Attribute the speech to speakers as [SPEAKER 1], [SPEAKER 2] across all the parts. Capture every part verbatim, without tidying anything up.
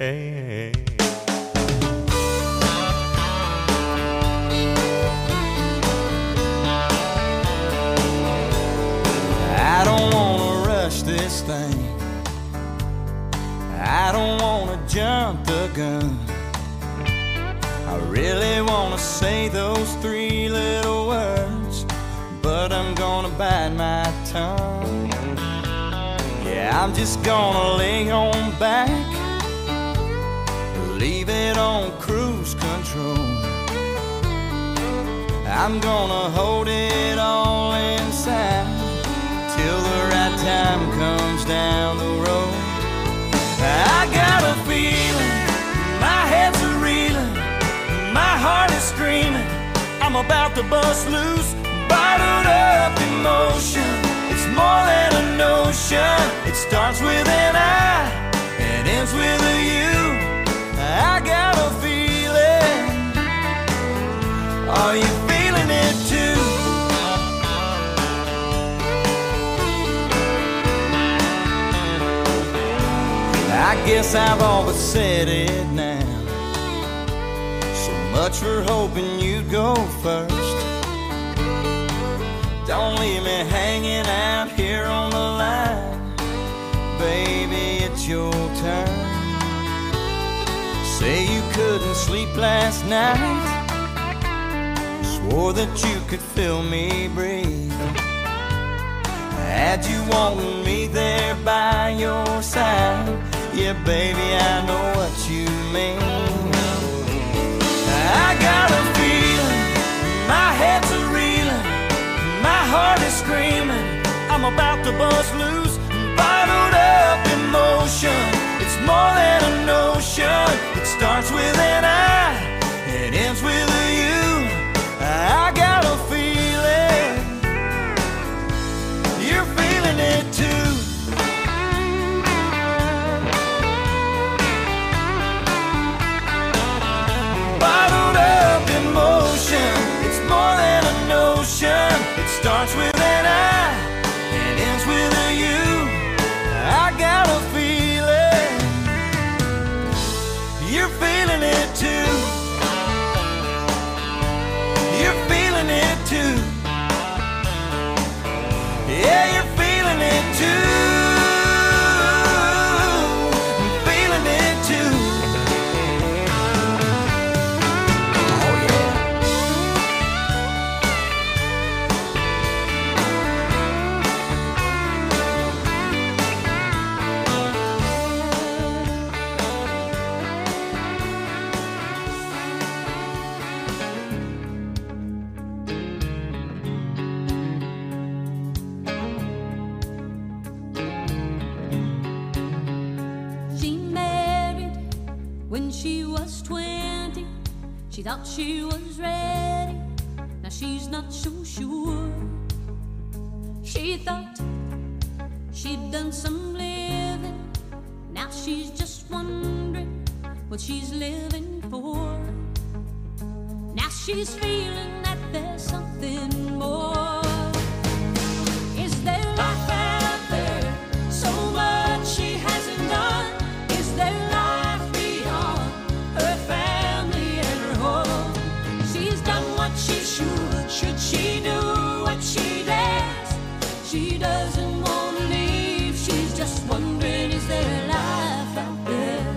[SPEAKER 1] Hey. I don't wanna rush this thing. I don't wanna jump the gun. I really wanna say those three little words, but I'm gonna bite my tongue. Yeah, I'm just gonna lay on back, leave it on cruise control. I'm gonna hold it all inside till the right time comes down the road. I got a feeling, my head's a reeling, my heart is screaming, I'm about to bust loose, bottled up emotion. It's more than a notion. It starts with an I and ends with a you. I got a feeling. Are you feeling it too? I guess I've all but said it now. So much for hoping you'd go first. Don't leave me hanging out here on the line. Baby, it's your turn. Say you couldn't sleep last night, swore that you could feel me breathe. Had you wanting me there by your side, yeah, baby, I know what you mean. I got a feeling, my head's a reeling, my heart is screaming, I'm about to bust loose, bottled up emotion. It's more than a notion. It starts with an I, it ends with a you. I got a feeling, you're feeling it too. Bottled up emotion. It's more than a notion. It starts with an I, it ends with a you. I got a feeling, you're feeling it too. You're feeling it too. Yeah, you're feeling it too. I'm feeling it too. Oh yeah.
[SPEAKER 2] When she was twenty, she thought she was ready. Now she's not so sure. She thought she'd done some living. Now she's just wondering what she's living for. Now she's feeling that there's something more. Is there life out there? So much she hasn't done. Is there life? She should, should she do what she dares? She doesn't want to leave. She's just wondering, is there life out there?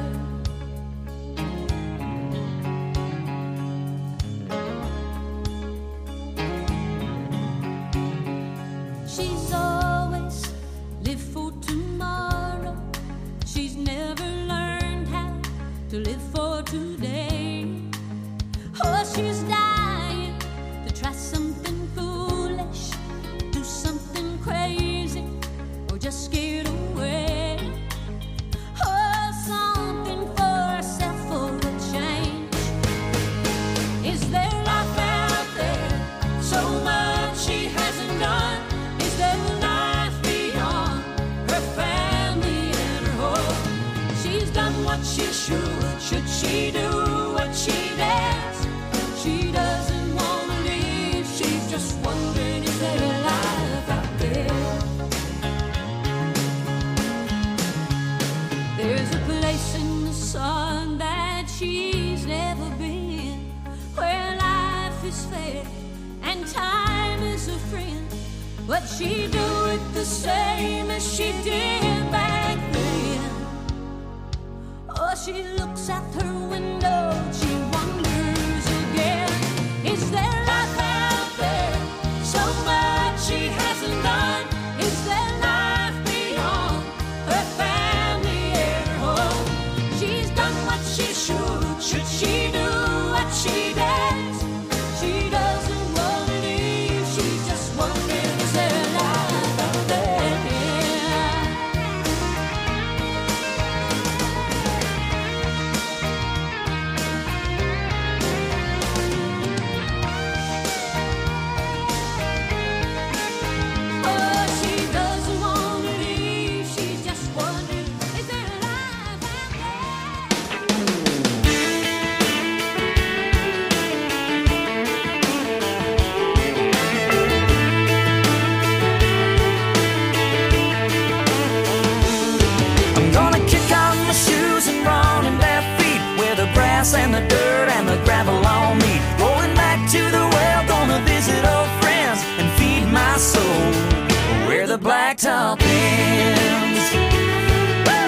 [SPEAKER 2] She's always lived for tomorrow. She's never learned how to live for today. Oh, she's dying to try something foolish, do something crazy, or just get away. Oh, something for herself for a change. Is there life out there? So much she hasn't done. Is there life beyond her family and her home? She's done what she should. Should she do what she dares? She doesn't want to leave. She's just wondering, is there life out there? There's a place in the sun But she do it the same as she did back then. Oh, she looks out her window, she wonders again. Is there life out there? So much she hasn't done. Is there life beyond her family at home? She's done what she should. Should she do what she does? She doesn't want to leave. She's just wondering, is there life out there? Oh, she doesn't want to leave. She's just wondering, is there life out
[SPEAKER 1] I'm gonna kick off my shoes and run in bare feet where the grass and the dirt and the gravel all meet. Going back to the well, gonna visit old friends and feed my soul where the blacktop ends. Woo!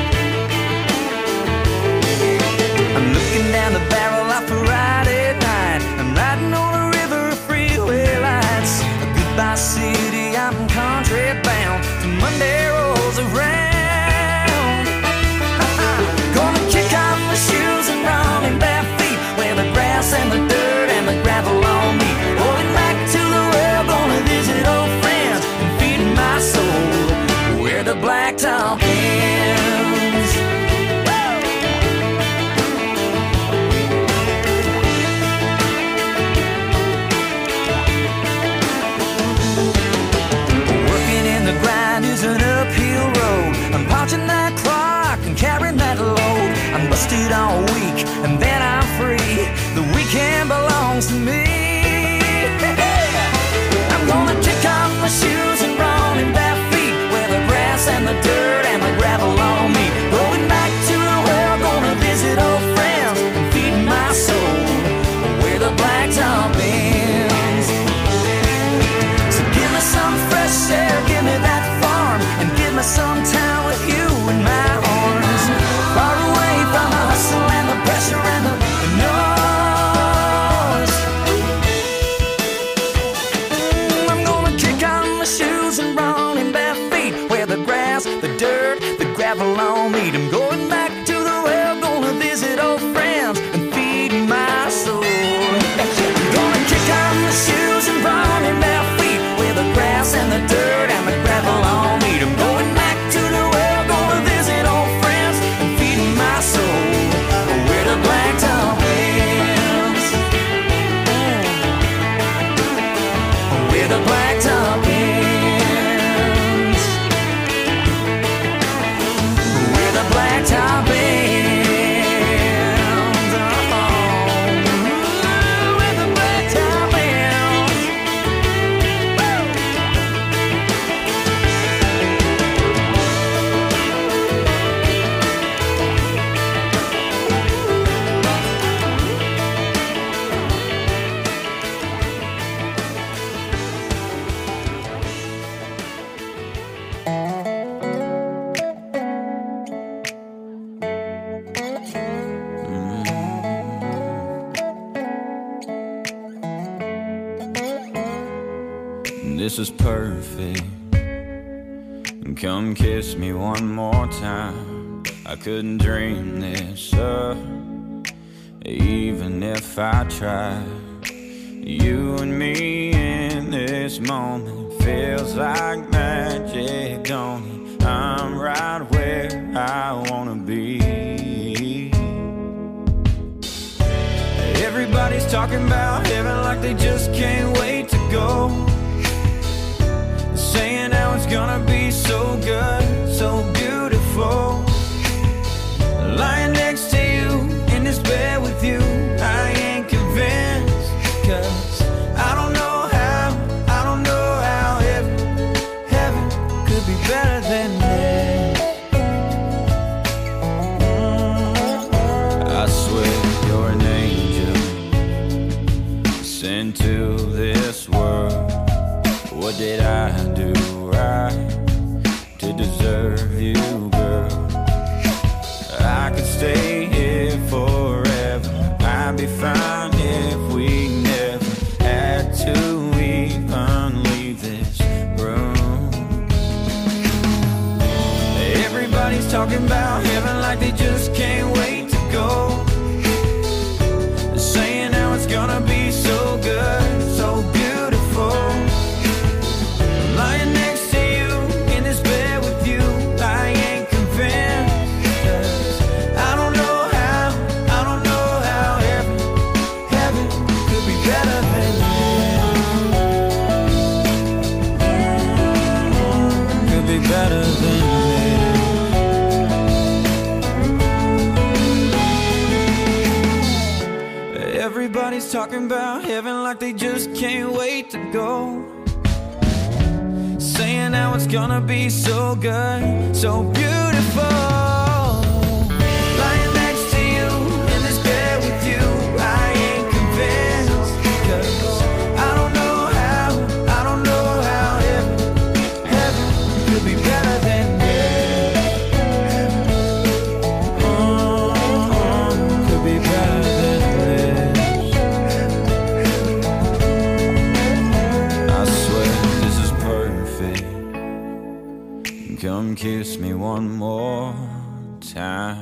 [SPEAKER 1] I'm looking down the barrel of a Friday night. I'm riding on a river of freeway lights. A goodbye city, I'm country bound till Monday rolls around. Gonna kick off my shoes and run in bare feet where the grass and the dirt and the gravel all meet. Going back to the well, gonna visit old friends and feed my soul where the blacktop ends. Working in the grind is an uphill road. I'm punching that clock and carrying that load. I'm busted all week and then I'm free. The weekend belongs to me. I'm gonna kick off my shoes and run in bare feet where the grass and the dirt and the gravel all meet. Going back to the well, gonna visit old friends and feed my soul where the blacktop ends. So give me some fresh air, give me that farm, and give me some time with you in my arms. Far away from the hustle and the pressure and the noise. I'm gonna kick on my shoes and run in bare feet where the grass, the dirt, the gravel all meet. I'm going back to the well, gonna visit old friends and feed my soul. I'm gonna kick on my shoes and run in bare feet where the grass and the dirt and the gravel all meet. I'm going back to the well, gonna visit old friends and feed my soul where the blacktop ends. Where the blacktop ends. Where the blacktop ends. Oh, where the blacktop ends. This is perfect. Come kiss me one more time. I couldn't dream this up, even if I tried. You and me in this moment feels like magic, don't it? I'm right where I wanna be. Everybody's talking about heaven like they just can't wait to go. Saying how it's gonna be so good, so beautiful. Lying next to you in this bed with you, I ain't convinced. Cause I don't know how, I don't know how heaven, heaven could be better than this. I swear you're an angel sent to this world. What did I Everybody's talking about heaven like they just can't wait to go. They're saying how it's gonna be so good, so beautiful. I'm lying next to you in this bed with you, I ain't convinced. 'Cause I don't know how, I don't know how heaven, heaven could be better than this. Could be better than this. Everybody's talking about heaven like they just can't wait to go. Saying how it's gonna be so good, so beautiful. Lying next to you in this bed with you, I ain't convinced. 'Cause I don't know how, I don't know how heaven, heaven could be better than this. Oh, could be better than this. I swear this is perfect. Come kiss me one more time.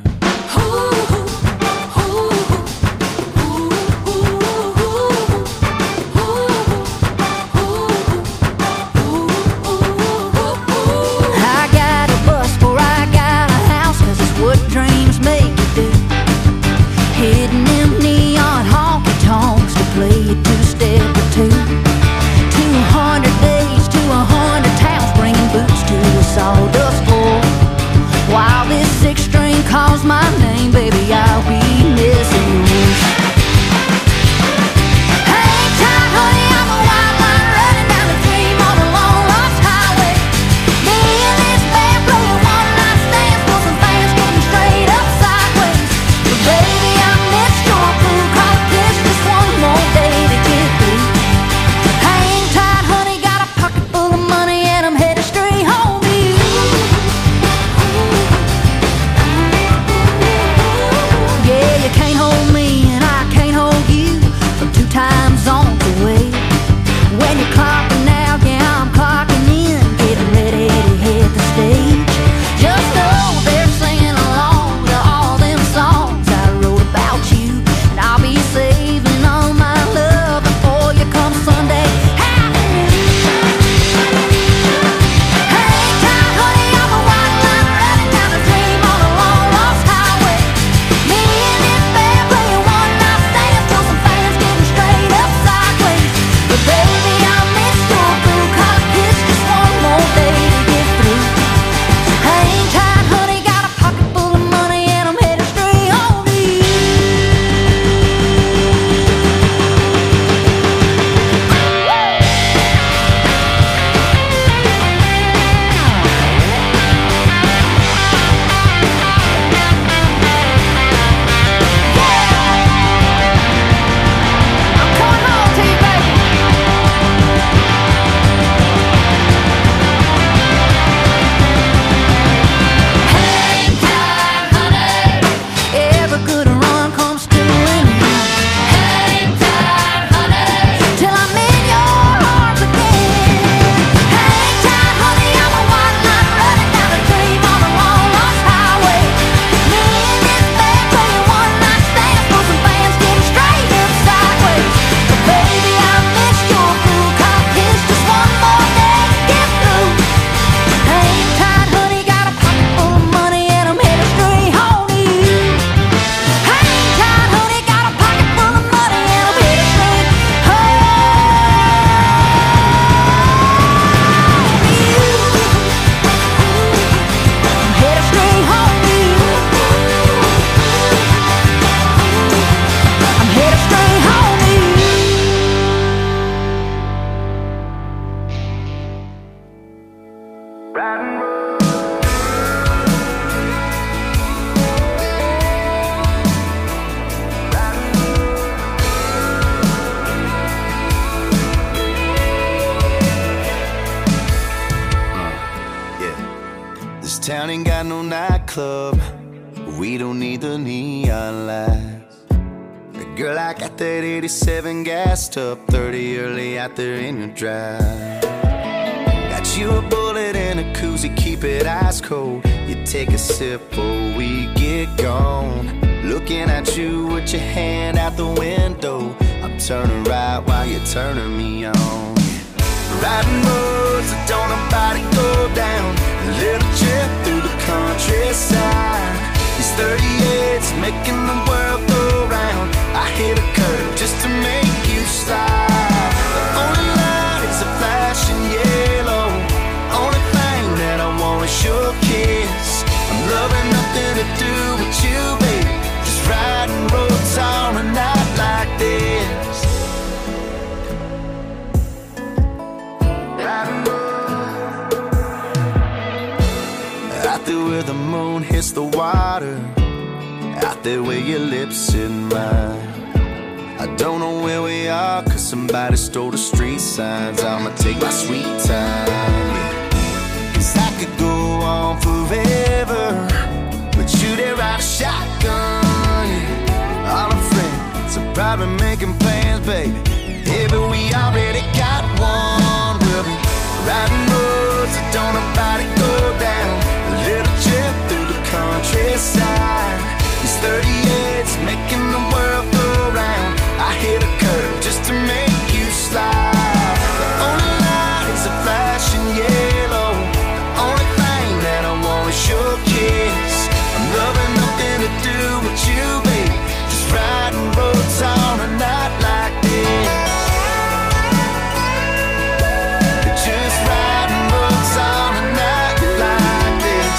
[SPEAKER 2] I got a bus before I got a house, 'cause it's what dreams make you do. Hitting them neon honky tonks to play a two-step or two. Two hundred days to a hundred towns, bringing boots to a sawdust floor. While this six string calls my name, baby, I'll be missing you. Hang tight, honey, I'm a white line running down the dream on a long lost highway. Me and this band playing one night stands for some fans getting straight up sideways. But baby, I missed your crew, cause this just one more day to get through. Hang tight, honey, got a pocket full of money and I'm headed straight home to you. Yeah, you can't hold me and I can't hold you from two time zones away. When you're clocking out, yeah, I'm clocking in, getting ready to hit the stage. Just know they're singing along to all them songs I wrote about you, and I'll be saving all my love before you come Sunday. Hang tight, honey, I'm a white line running down the dream on a long lost highway. Me and this band playing one night stands till some fans getting straight up sideways. But baby, I missed your crew, cause it's just one more day to get through. Hang tight, honey, got a pocket full of money and I'm headed straight home to you. I'm coming home to you, baby. Hang tight, honey. Every good run comes to an end. Hang tight, honey, till I'm in your arms again. Hang tight, honey, I'm a white line running down the dream on a long lost highway. Me and this band playing one night stands for some fans getting straight up sideways. But baby, I missed your crew, cause it's just one more day to get through. Hang tight, honey, got a pocket full of money and I'm headed straight home to you. Hang tight, honey, got a pocket full of money and I'm headed straight home to you. I'm headed straight home to you. I'm headed straight home to you.
[SPEAKER 1] Yeah. This town ain't got no nightclub. We don't need the neon lights. Girl, I got that eighty-seven gassed up, thirty early out there in your drive. Got you a bullet and a koozie, keep it ice cold. You take a sip before we get gone. Looking at you with your hand out the window. I'm turning right while you're turning me on. Riding roads that don't nobody go down. A little trip through the countryside. These thirty-eights making the world go round. I hit a curve just to make you slide. The only light is a flashing yellow. Only thing that I want is your kiss. I'm loving nothing to do with you, baby. Just riding roads on a night like this. Riding roads. Out there where the moon hits the water. Out there where your lips hit mine. I don't know where we are, cause somebody stole the street signs. I'ma take my sweet time, yeah. Cause I could go on forever, but you there ride a shotgun, yeah. All our friends are probably making plans, baby. Yeah, but we already got one. We'll be riding roads that don't nobody go down. A little trip through the countryside. These thirty-eights making the world go round. I hit a curve just to make you slide. The only light is a flashing yellow. The only thing that I want is your kiss. I'm loving nothing to do with you, baby. Just riding roads on a night like this. Just riding roads on a night like this.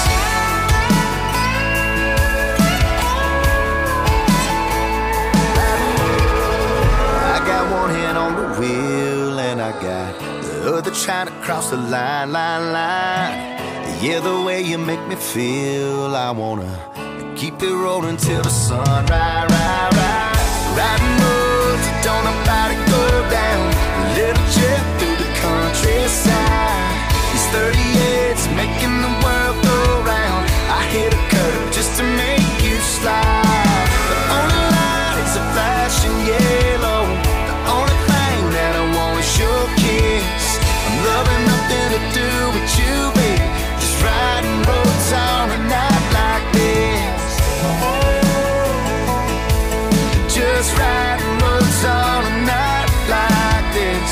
[SPEAKER 1] I got one hand on the wheel and I got the other trying to cross the line, line, line. Yeah, the way you make me feel, I wanna keep it rolling till the sun, right, right, right. Riding roads that don't nobody go down. A little trip through the countryside. These thirty-eights making the world go round. I hit a curve just to make you slide. The only light is a flashing yellow. The only thing that I want is your kiss. I'm loving nothing to do with you, baby. Just riding roads on a night like this. Just riding roads on a night like this.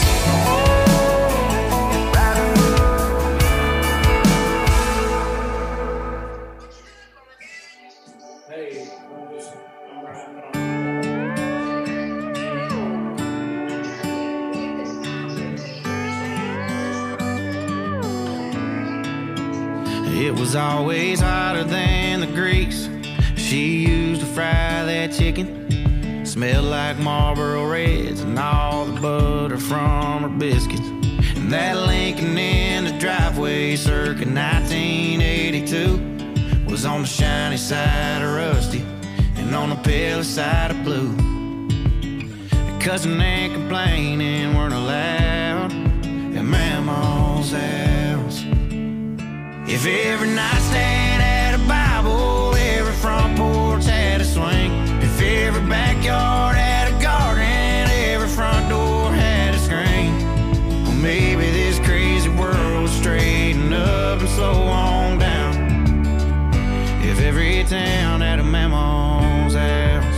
[SPEAKER 3] It was always hotter than the grease she used to fry that chicken. Smelled like Marlboro Reds and all the butter from her biscuits. And that Lincoln in the driveway circa nineteen eighty-two was on the shiny side of rusty and on the pale side of blue. Cussing and complaining weren't allowed at Mama's house. If every nightstand had a Bible, every front porch had a swing. If every backyard had a garden, every front door had a screen. Well, maybe this crazy world would straighten up and slow on down. If every town had a Mama's house.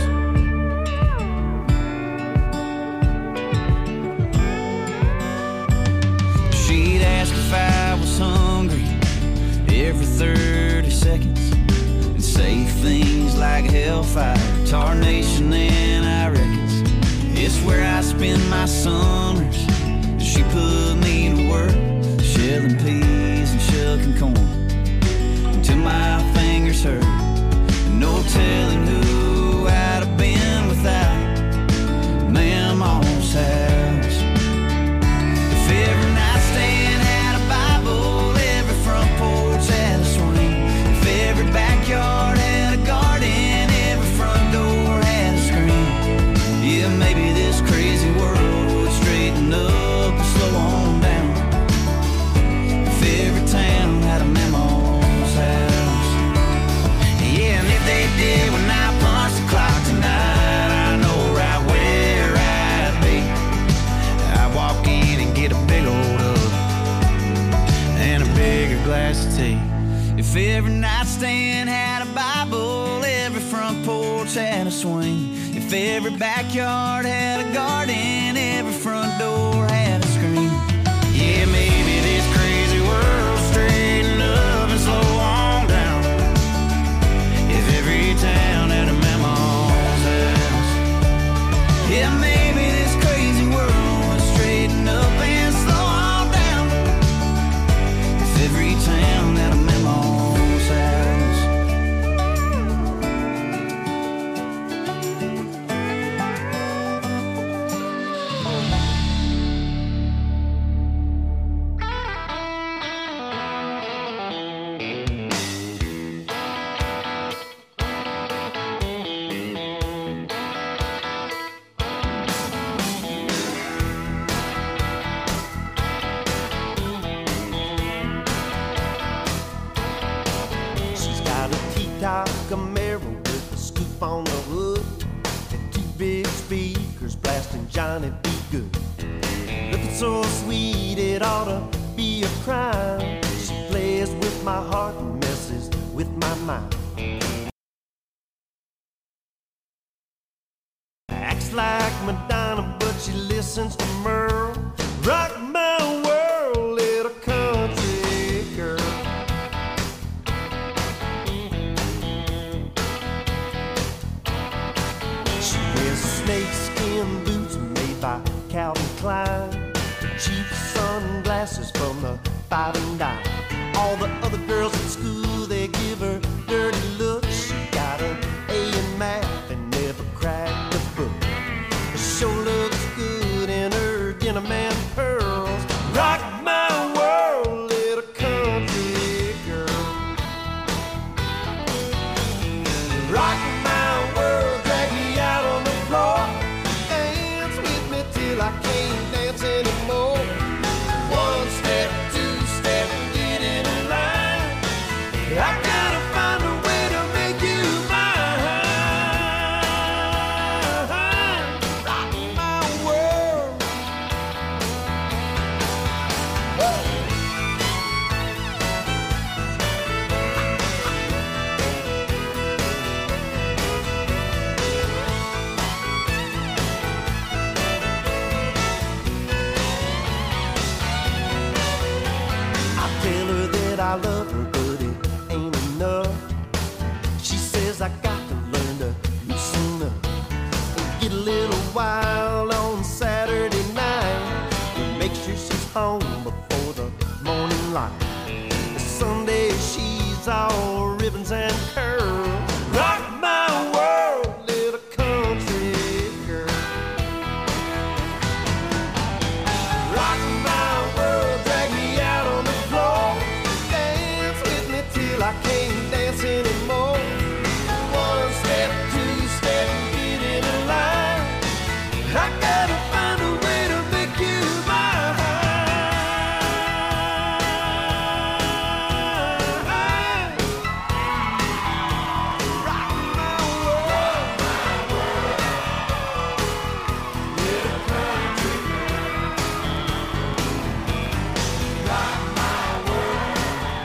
[SPEAKER 3] She'd ask if I was hungry every thirty seconds and say things like hellfire, tarnation, and I reckons it's where I spend my summers. She put me to work shelling peas and shucking corn until my fingers hurt. No telling who I'd have been without Mama's house. If every nightstand had a Bible, every front porch had a swing. If every backyard had a garden, every front door had a screen. Yeah, maybe this crazy world would straighten up and slow on down. If every town had a mountain every nightstand had a Bible, every front porch had a swing, if every backyard had a garden, every front door had a screen. Yeah, maybe this crazy world straighten up and slow on down. If every town had a mama's house. Yeah, maybe this crazy world would straighten up and slow on down. If every town had a mama's house.
[SPEAKER 4] She's got a T-top Camaro with a scoop on the hood and two big speakers blasting Johnny B. Good. Looking so sweet it ought to be a crime. She plays with my heart and messes with my mind. Acts like Madonna, but she listens to Merle. Rock my world, little country girl. She wears snakeskin boots made by Calvin Klein, cheap sunglasses from the five and dime. All the other girls at school, they give her dirty looks. She got an A in math and never cracked a book. She sure looks good in her denim and pearls. Rock my world, little country girl. Rock my world, drag me out on the floor. Dance with me till I can't dance anymore. One step, two step, get in a line. I gotta find a way to make you mine. Rock my world. I tell her that I love her, but it ain't enough. She says I got to learn to loosen up and get a little wild on Saturday night and make sure she's home before the morning light. Sunday she's all ribbons and curls. Rock my world, little country girl. Rock my world, drag me out on the floor. Dance with me till I can't dance anymore. One step, two step, get in a line. I gotta find a way to make you mine. Rock my world. Little country girl. Rock my world.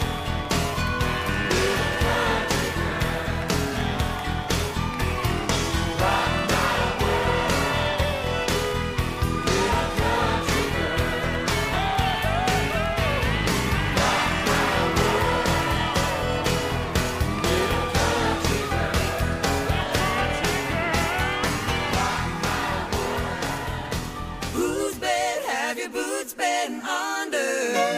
[SPEAKER 4] Little country girl. Rock my world. Little country girl. Rock my world. Little country girl.
[SPEAKER 1] Whose bed have your boots been under?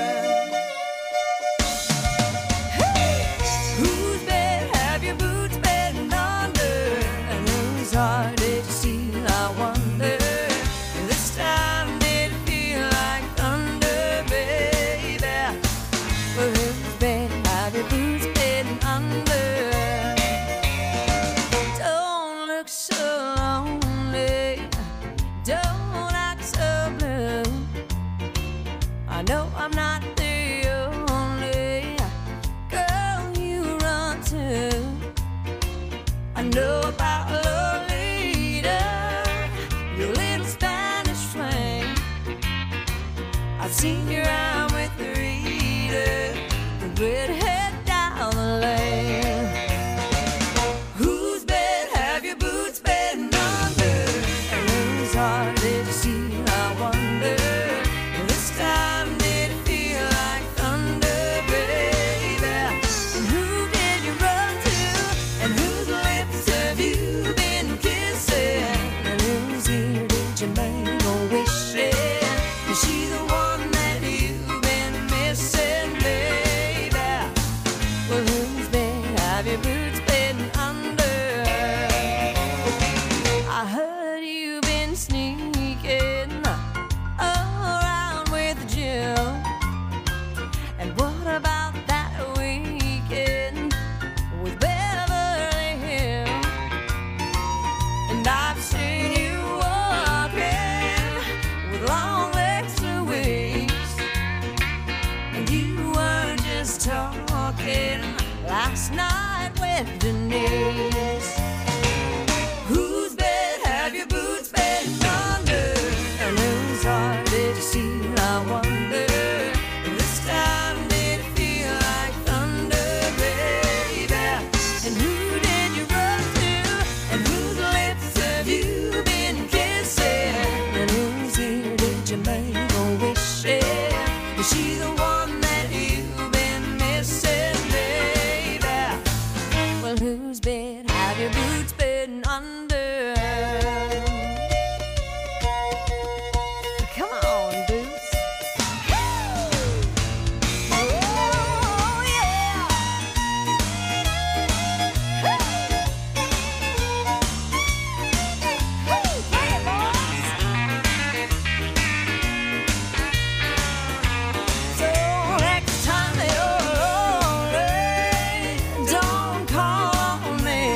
[SPEAKER 1] Whose bed have your boots been under? And whose heart did you steal, I wonder? This time did it feel like thunder, baby? Well, whose bed have your boots been under? Don't look so lonely, don't act so blue. I know I'm not the only girl you run to. I know about Lolita, your little Spanish flame. I've seen you around with the reader, the redhead down the
[SPEAKER 2] your boots been under? I heard you've been sneaking around with Jill. And what about that weekend with Beverly Hills? And I've seen you walking with long legs to waist. And you were just talking last night with Denise. Whose bed have your boots been under? And whose heart did you steal, I wonder? This time did it feel like thunder, baby? And who did you run to? And whose lips have you been kissing? And whose ear did you make a wish in? Is she the one that you've been missing, baby? Well, whose bed have your boots been under? Come on, boots. Oh, yeah. Hey, boys. So next time you're lonely, don't call me.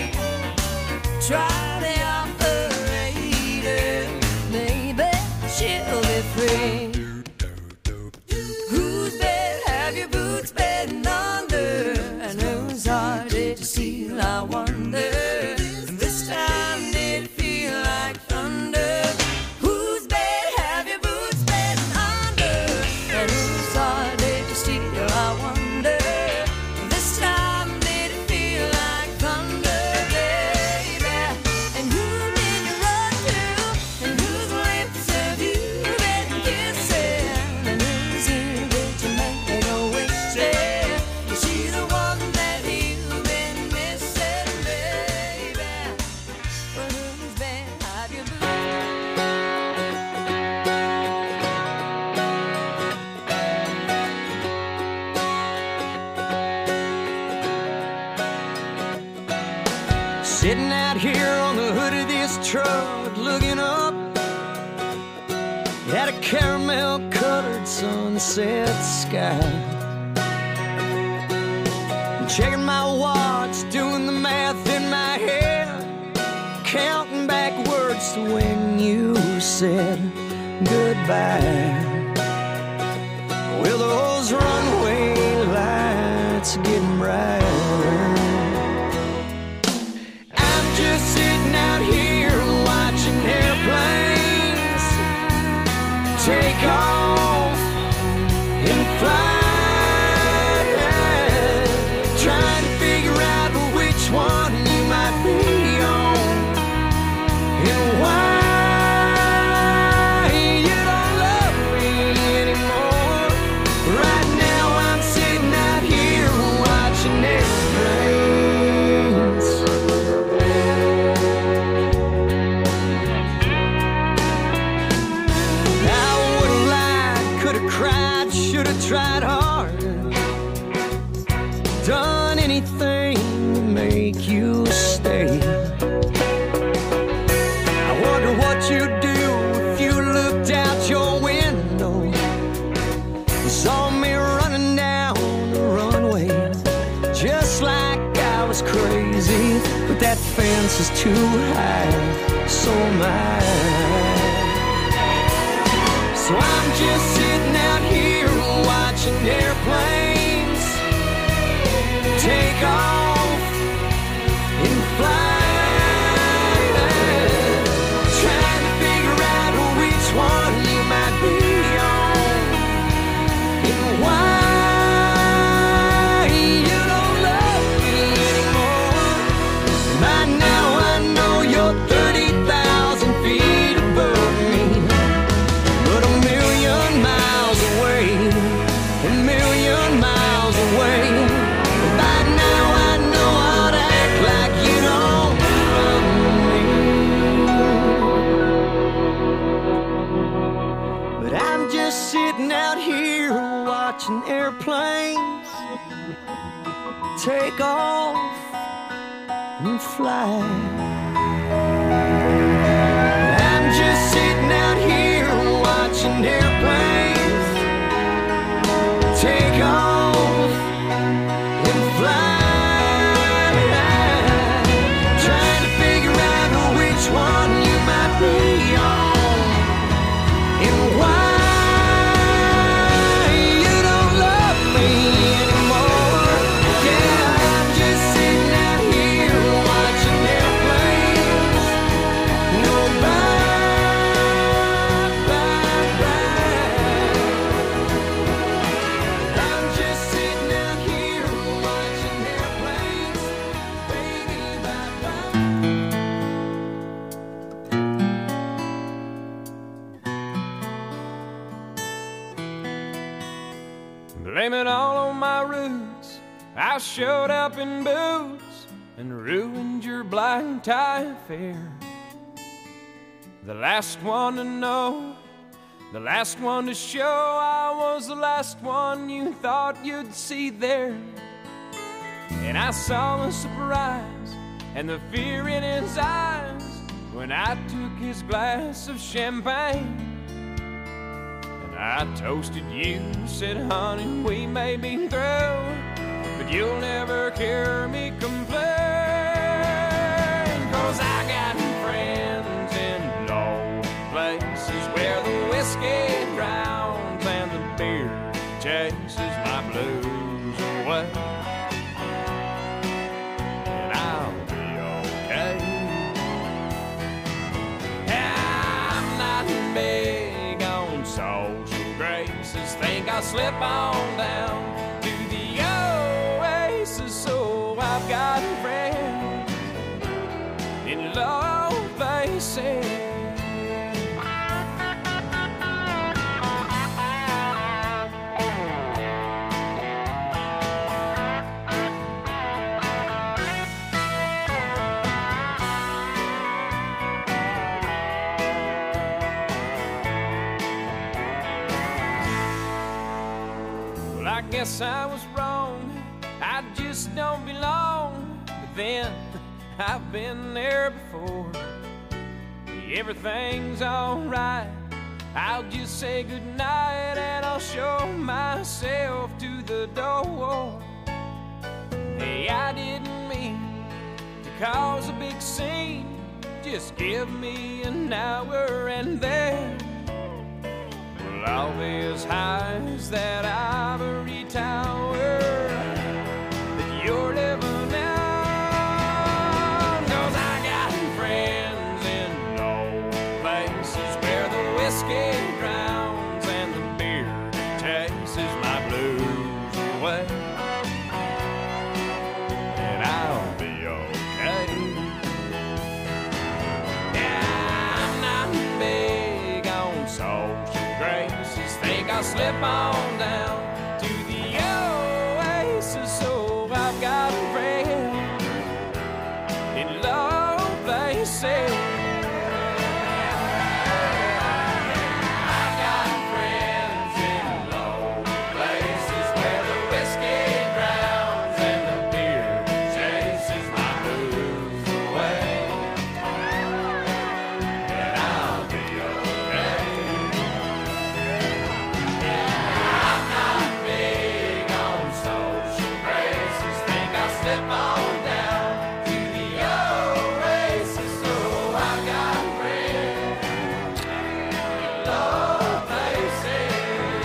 [SPEAKER 2] Try the operator, maybe she'll be free. Whose bed have your boots been under? And whose heart did you steal, I wonder? This time did it feel like thunder? Whose bed have your boots been under? And whose heart did you steal, I wonder? This time did it feel like thunder, baby? And who did you run to? And whose lips have you been kissing? And whose ear did you make a wish in? Is she the one that you've been missing, baby? Well, whose bed have your boots?
[SPEAKER 1] Sitting out here on the hood of this truck, looking up at a caramel-colored sunset sky. Checking my watch, doing the math in my head, counting backwards to when you said goodbye. Well, those runway lights are getting brighter. I'm just sitting out here watching airplanes take off and fly, trying to figure out which one you might be on and why you don't love me anymore. Right now I'm sitting out here watching airplanes. I would've lied, could've cried, should've tried harder, done anything to make you stay. I wonder what you'd do if you looked out your window and saw me running down the runway, just like I was crazy. But that fence is too high, so am I. So I'm just sitting out here watching airplanes take off and fly, trying to figure out which one you might be on and why you don't love me anymore. By now I know you're thirty thousand feet above me, but a million miles away, a million take off and fly. I'm just sitting out here watching airplanes take off and fly, trying to figure out which one you might be on and why.
[SPEAKER 5] Blame it all on my roots. I showed up in boots and ruined your black tie affair. The last one to know, the last one to show, I was the last one you thought you'd see there. And I saw the surprise and the fear in his eyes when I took his glass of champagne. I toasted you, said, honey, we may be through, but you'll never hear me complain. Cause I got friends in low places where the whiskey drowns and the beer chases my blues away. And I'll be okay. I'm not big on social graces, think I'll slip on down to the oasis. So I've got friends in low places. I guess I was wrong, I just don't belong. But then, I've been there before. Everything's alright, I'll just say goodnight and I'll show myself to the door. Hey, I didn't mean to cause a big scene, just give me an hour and then all these highs that ivory tower that you're living on. Cause I got friends in low places where the whiskey drowns and the beer chases my blues away. And I'll be okay. Yeah, I'm not big on social graces, think I'll slip on down to the oasis. So I've got friends in low places. I've got friends in low places where the whiskey drowns and the beer chases my blues away. And I'll be okay. Slip on down to the oasis. So I've got friends in low places.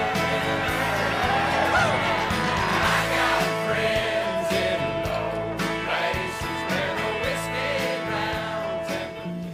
[SPEAKER 5] I got friends in low places where the whiskey drowns and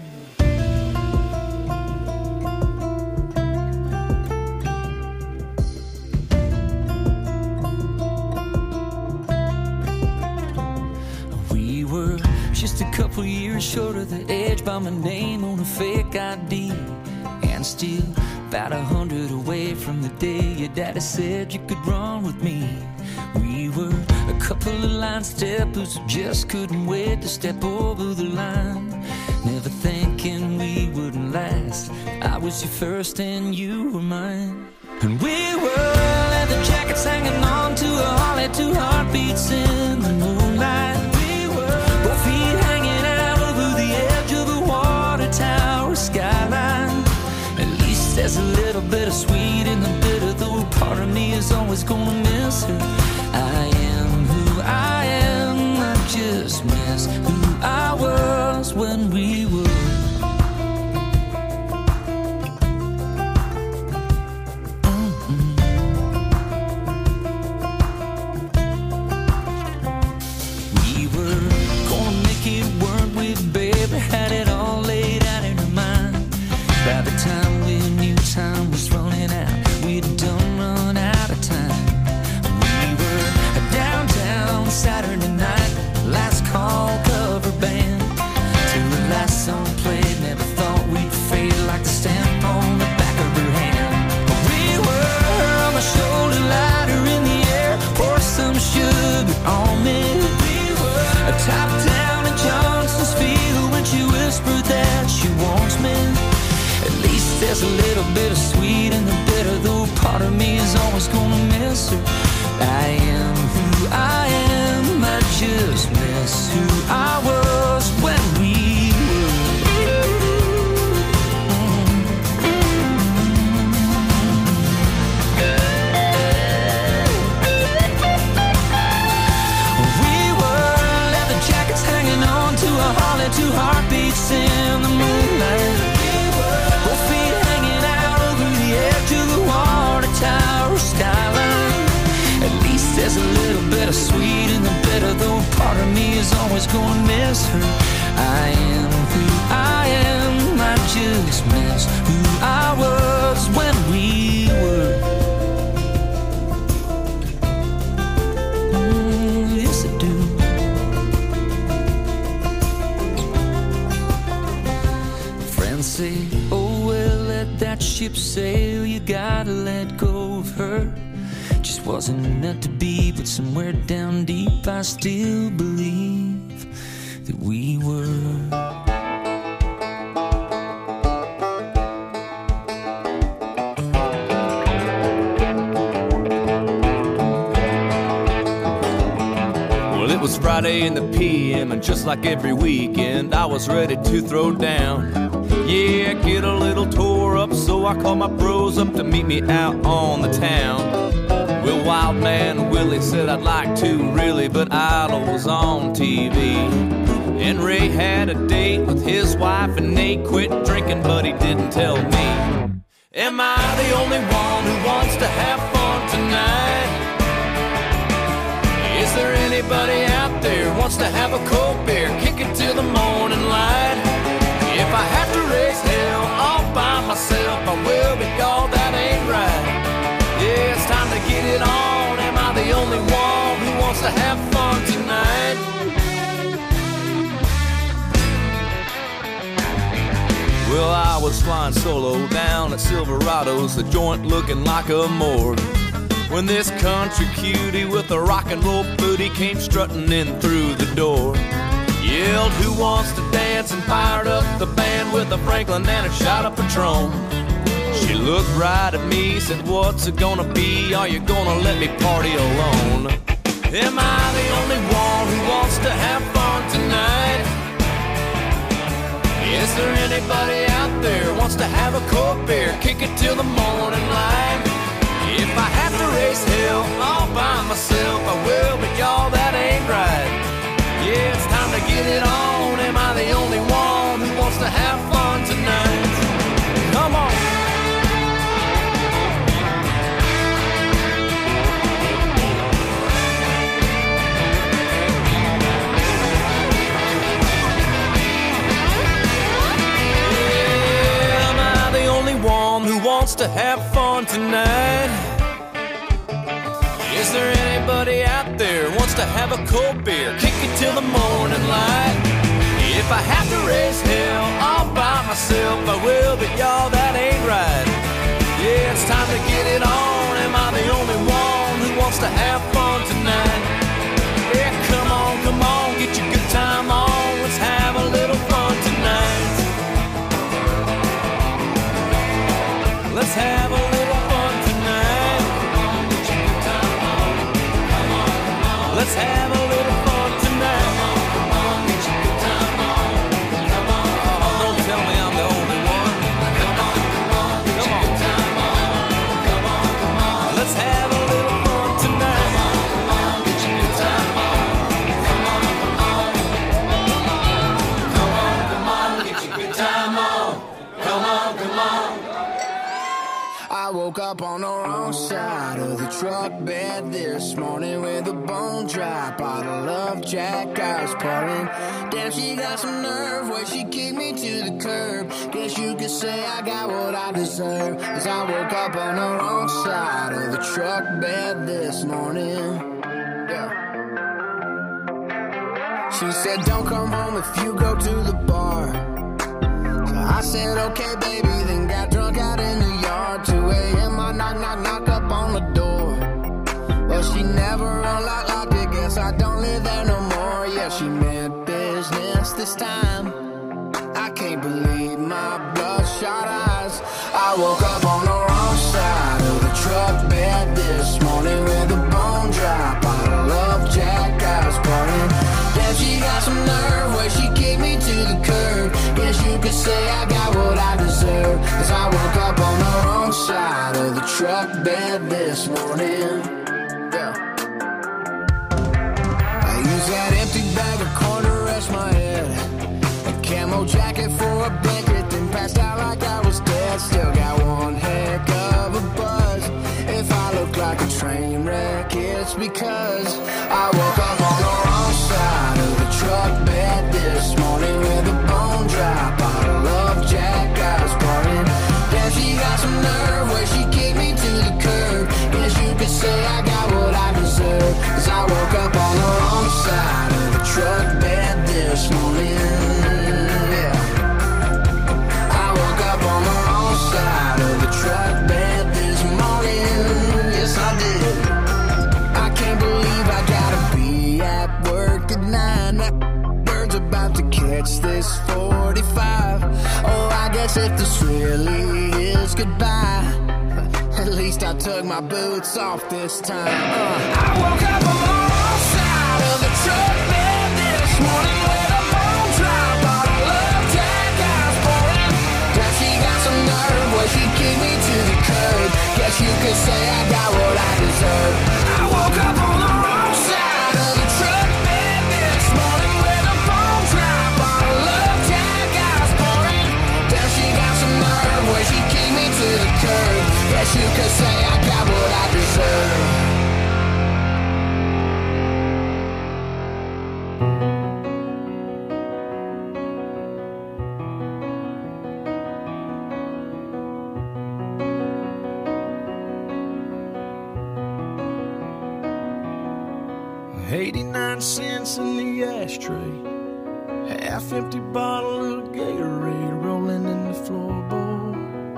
[SPEAKER 5] just a couple years short of the edge by my name on a fake I D, and still about a hundred away from the day your daddy said you could run with me. We were a couple of line steppers who just couldn't wait to step over the line, never thinking we wouldn't last. I was your first and you were mine. And we were leather jackets hanging on to a Harley, two heartbeats in
[SPEAKER 6] is always gonna miss her. I am who I am, I just miss who I was when we were. Had it all laid out in her mind. By the time we knew time was running out, we'd done run out of time. We were downtown Saturday night, last call cover band. Till the last song played, never thought we'd fade like the stamp on the back of her hand. We were on my shoulder, lighter in the air, pour some sugar on me. We were top down in Johnson's Field when she whispered that she wants me. At least there's a little bit of sweet in the bitter, though part of me is always gonna miss her. I am who I am, I just miss who I was when we two heartbeats in the moonlight, both feet hanging out over the edge of the water tower skyline. At least there's a little bit of sweet in the bitter, though part of me is always gonna miss her. I am who I am, I just miss who I was when we were. Mm, yes, I do. Say, oh well, let that ship sail, you gotta let go of her. Just wasn't meant to be, but somewhere down deep I still believe that we were.
[SPEAKER 5] Well, it was Friday in the P M, and just like every weekend, I was ready to throw down. Yeah, get a little tore up, so I called my bros up to meet me out on the town. Well, Wild Man Willie said I'd like to, really, but Idol was on T V. And Ray had a date with his wife, and Nate quit drinking, but he didn't tell me. Am I the only one who wants to have fun tonight? Is there anybody out there who wants to have a cold beer, kick it till the morning light? If I have to raise hell all by myself, I will, but y'all, that ain't right. Yeah, it's time to get it on. Am I the only one who wants to have fun tonight? Well, I was flying solo down at Silverado's, the joint looking like a morgue, when this country cutie with a rock and roll booty came strutting in through the door. Yelled, who wants to dance, and fired up the band with a Franklin and a shot of Patron. She looked right at me, said, what's it gonna be? Are you gonna let me party alone? Am I the only one who wants to have fun tonight? Is there anybody out there who wants to have a cold beer, kick it till the morning light? If I have to raise hell all by myself, I will, but y'all, that ain't right. Yeah, it's time to get it on. Am I the only one who wants to have fun tonight? Come on. Yeah, am I the only one who wants to have fun tonight? Is there anybody out there who wants to have a cold beer, kick it till the morning light? If I have to raise hell all by myself, I will, but y'all, that ain't right. Yeah, it's time to get it on. Am I the only one who wants to have fun tonight? Yeah, come on, come on, get your good time on. Let's have a little fun tonight. Let's have a little fun tonight. Let's have a little fun tonight. Come on, get your good time on. Come on, come on. Don't tell me I'm the only one. Come on, come on, get your good time on. Come on, come on. Let's have a little
[SPEAKER 6] woke up on the wrong side of the truck bed this morning with a bone dry bottle of Jack I was pouring. Damn, she got some nerve where she kicked me to the curb. Guess you could say I got what I deserve, 'cause I woke up on the wrong side of the truck bed this morning. Yeah. She said don't come home if you go to the bar. So I said okay baby, then got drunk out in the yard. Two a.m. I knock knock knock up on the door. Well, she never unlocked, locked it, guess I don't live there no more. Yeah, she meant business this time. I can't believe my bloodshot eyes. I woke up on the wrong side of the truck bed this morning with a bone dry bottle of Jack I was pouring. Damn, she got some nerve where she kicked me to the curb. Guess you could say I got what I deserve, 'cause I woke up on the wrong side of the truck bed this morning. Yeah. I used that empty bag of corn to rest my head, a camo jacket for a blanket, then passed out like I was dead. Still got one heck of a buzz. If I look like a train wreck, it's because I woke up on the wrong side of the truck bed this morning with a bone dry bottle of Jack I was pouring. Damn, she got some nerve where she kicked me to the curb. Guess you could say I got what I deserve, 'cause I woke up on the wrong side of the truck bed this morning. Yeah. I woke up on the wrong side of the truck bed this morning. Yes, I did. I can't believe I gotta be at work at nine. That bird's about to catch this forty-five. Oh, I guess if this really is goodbye, at least I took my boots off this time. Uh. I woke up on the wrong side of the truck bed this morning with a bone dry bottle of Jack I was pouring. Now she got some nerve where she kicked me to the curb. Guess you could say I got what I deserve. I woke up on the wrong side of the truck bed this morning with a bone dry bottle of Jack I was pouring. Now she got some nerve where she kicked me to the curb. Guess you could say I got what I deserve.
[SPEAKER 3] eighty-nine cents in the ashtray, half empty bottle of Gatorade rolling in the floorboard.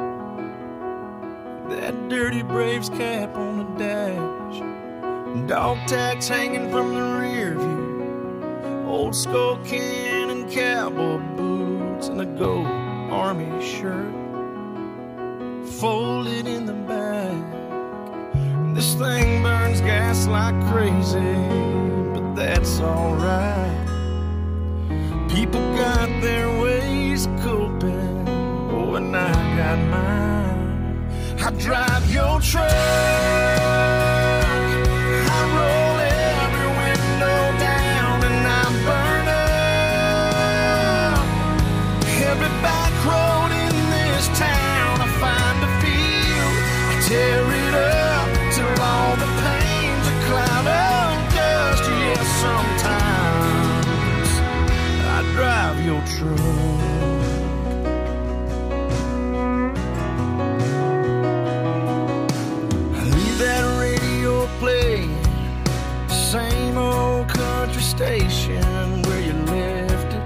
[SPEAKER 3] That dirty Braves cap on the dash, dog tags hanging from the rear view, old skull can and cowboy boots, and a gold army shirt folded in the back. This thing burns gas like crazy, but that's alright. People got their ways of coping, oh, and I got mine. I drive your truck, I roll every window down, and I burn up every back road in this town. I find a field, I tear it up till all the pain's a cloud of dust. Yes, sometimes I drive your truck. I leave that radio playing, same old country station where you left it.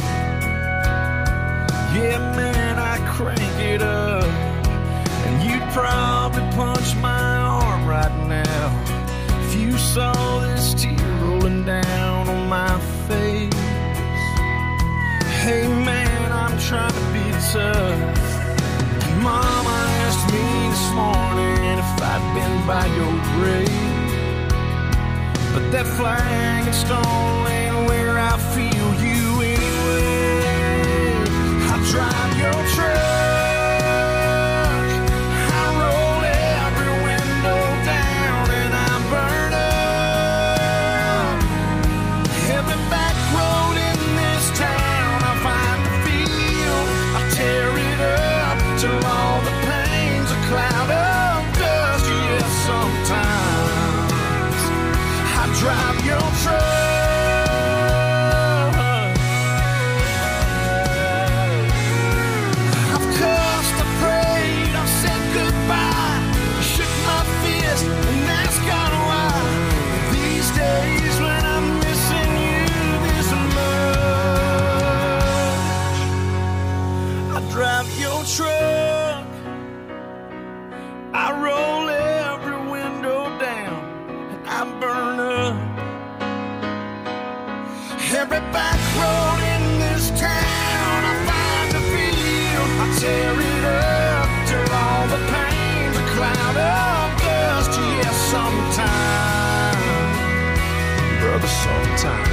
[SPEAKER 3] Yeah, man, I crank it up, and you'd probably punch my arm right now if you saw this tear rolling down on my face. Hey man, I'm trying to be tough. Mama asked me this morning if I'd been by your grave, but that flag and stone ain't where I feel you anyway. I drive your truck, till all the pain's a cloud of Every back road in this town, I find a field. I tear it up till all the pain's a cloud of dust. Yes, sometime, brother, sometime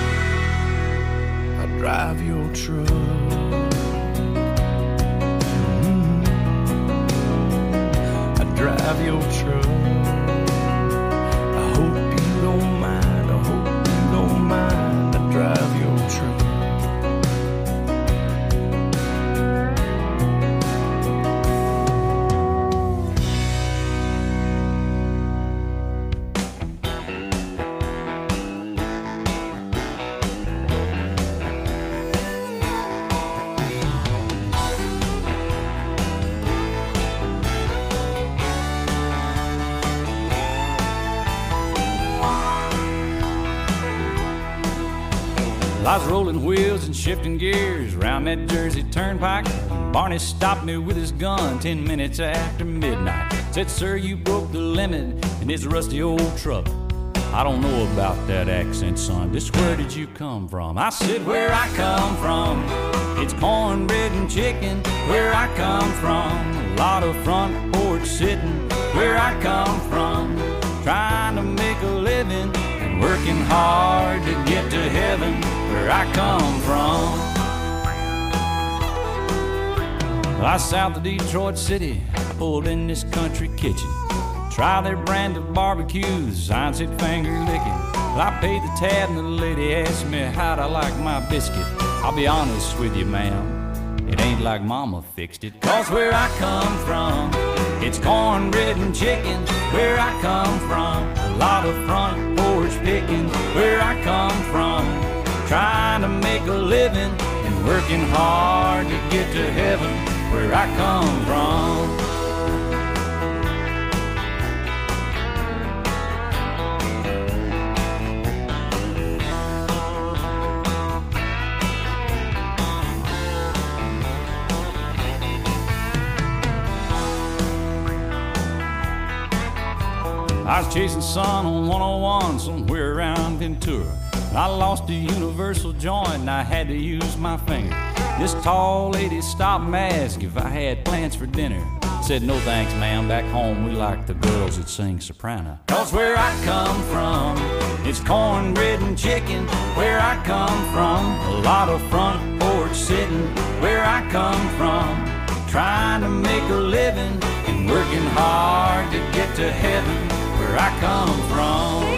[SPEAKER 3] I drive your truck. Mm-hmm. I drive your truck. I hope you don't mind. I hope you don't mind. I drive your truck.
[SPEAKER 7] I was rolling wheels and shifting gears around that Jersey turnpike. Barney stopped me with his gun ten minutes after midnight. Said, sir, you broke the limit in this rusty old truck. I don't know about that accent, son. Just where did you come from? I said, where I come from, it's cornbread and chicken. Where I come from, a lot of front porch sitting. Where I come from, trying to make a living and working hard to get to heaven. Where I come from, I south of Detroit City, pulled in this country kitchen. Try their brand of barbecues, sign said finger licking. I paid the tab and the lady asked me how'd I like my biscuit. I'll be honest with you, ma'am, it ain't like mama fixed it. Cause where I come from, it's cornbread and chicken. Where I come from, a lot of front porch picking. Where I come from, trying to make a living and working hard to get to heaven. Where I come from. I was chasing sun on one oh one somewhere around Ventura. I lost a universal joint and I had to use my finger. This tall lady stopped and asked if I had plans for dinner. Said, no thanks, ma'am, back home we like the girls that sing soprano. Cause where I come from, it's cornbread and chicken. Where I come from, a lot of front porch sitting. Where I come from, trying to make a living and working hard to get to heaven. Where I come from.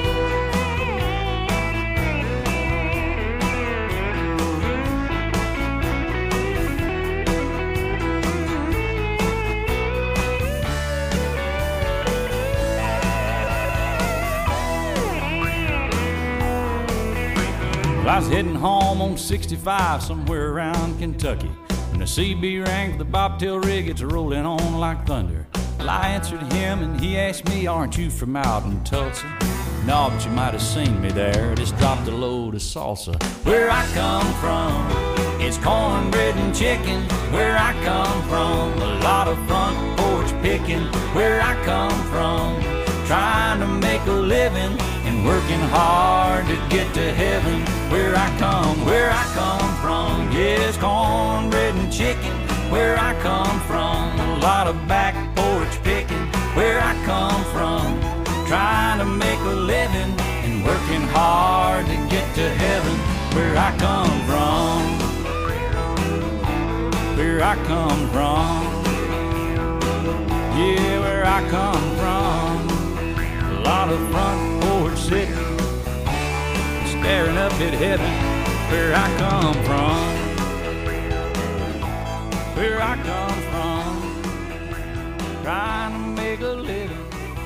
[SPEAKER 7] I was heading home on sixty-five somewhere around Kentucky when the C B rang for the bobtail rig. It's rolling on like thunder. Well, I answered him and he asked me, aren't you from out in Tulsa? No, but you might have seen me there. Just dropped a load of salsa. Where I come from, it's cornbread and chicken. Where I come from, a lot of front porch picking. Where I come from, trying to make a living and working hard to get to heaven. Where I come, where I come from, yes, cornbread and chicken. Where I come from, a lot of back porch picking. Where I come from, trying to make a living and working hard to get to heaven. Where I come from, where I come from, yeah, where I come from. A lot of front porch sitting, staring up at heaven. Where I come from, where I come from, trying to make a living.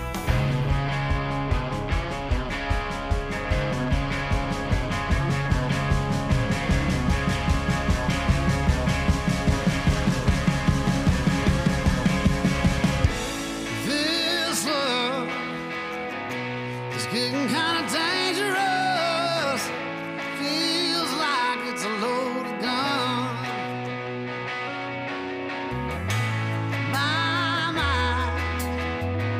[SPEAKER 3] This love is getting kind of dangerous. Feels like it's a loaded gun. My mind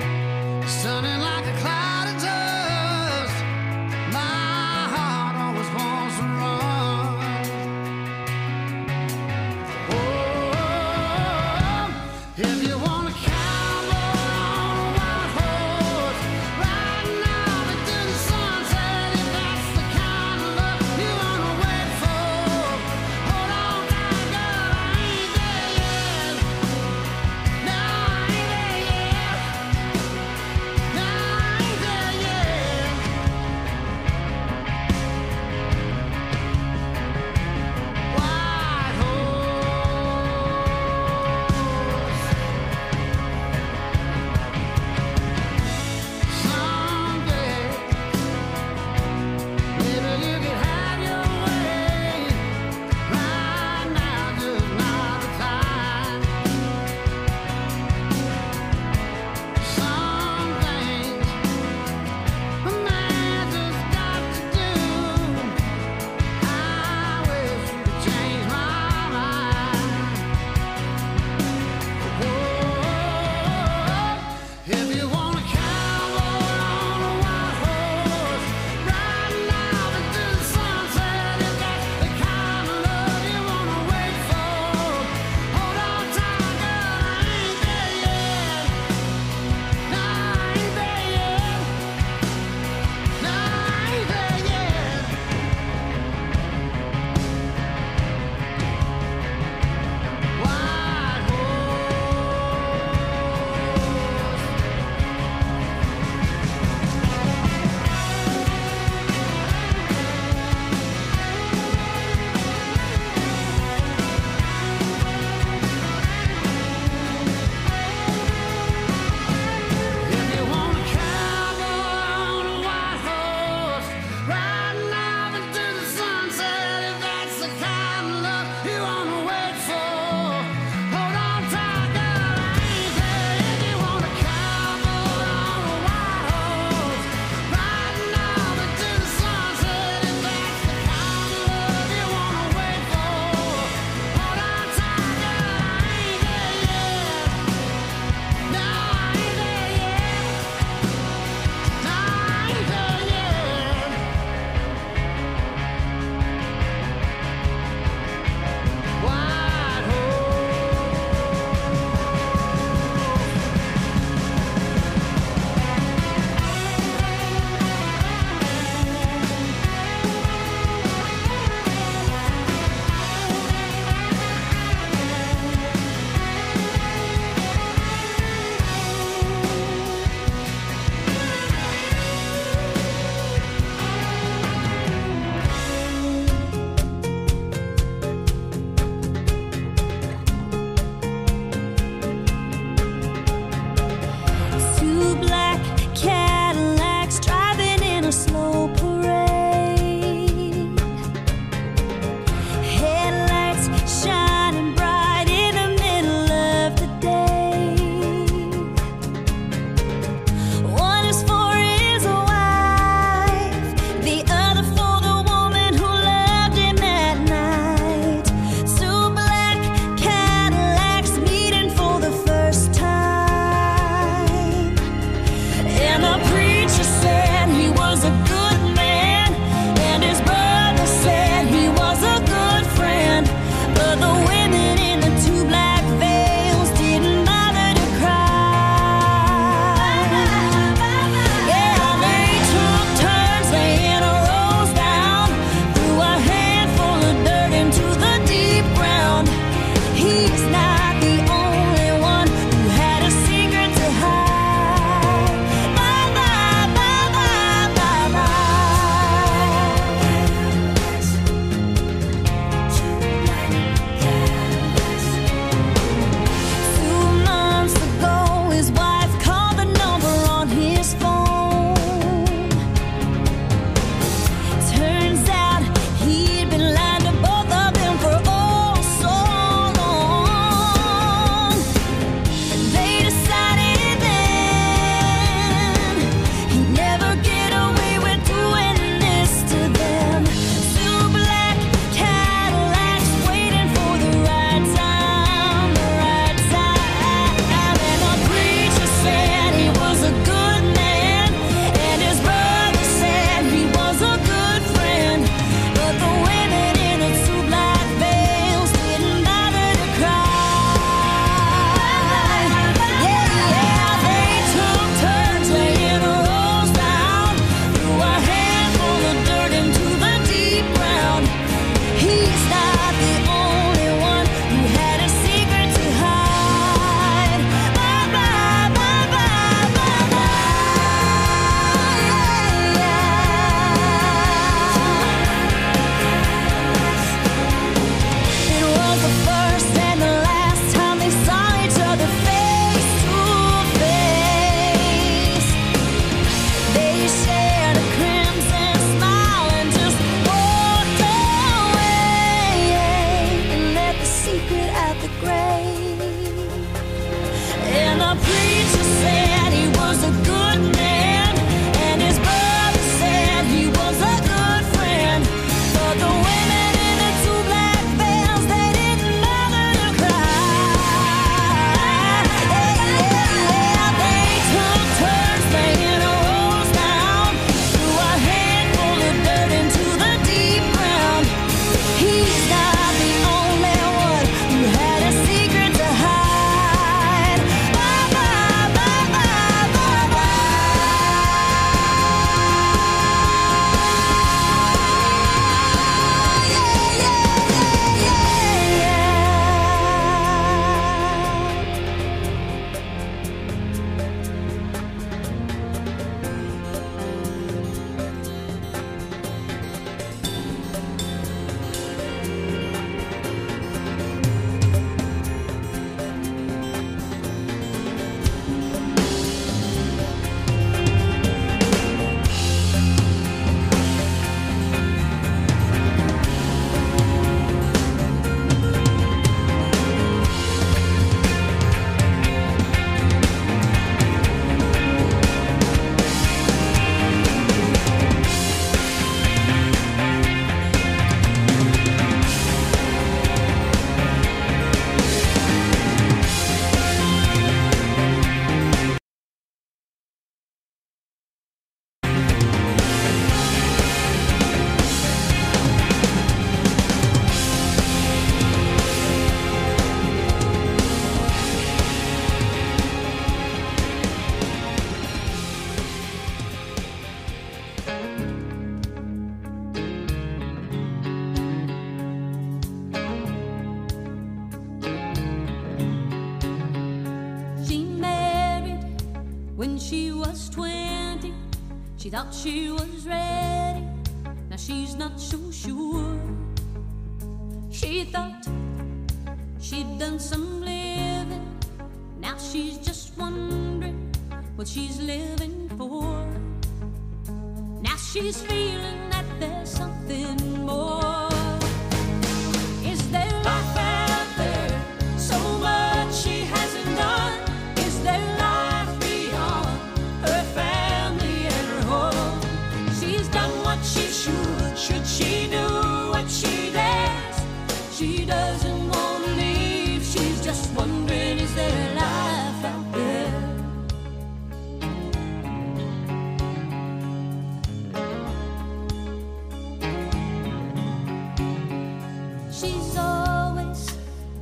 [SPEAKER 2] was twenty, she thought she was ready. Now she's not so sure. She thought she'd done some living. Now she's just wondering what she's living for. Now she's feeling that there's something more. Is there life out there? So much she hasn't done. Is there life beyond her family and her home? She's done what she should. Should she do what she dares? She does